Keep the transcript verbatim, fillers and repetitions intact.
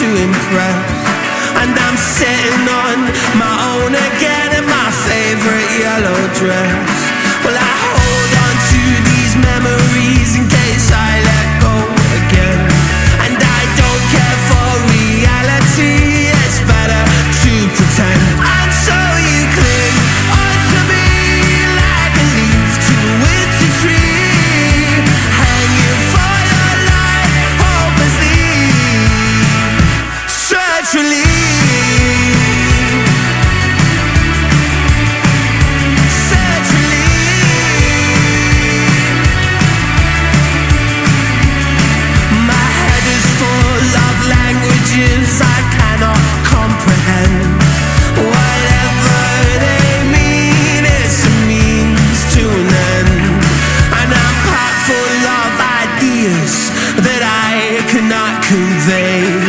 impress. And I'm sitting on my own again in my favorite yellow dress. Well, I hold on to these memories in case I let go again. And I don't care for reality, it's better to pretend. And so you cling onto me like a leaf to a winter tree, hanging for your life, hopelessly. Search relief. I cannot comprehend. Whatever they mean, it's a means to an end. And I'm packed full of ideas that I cannot convey.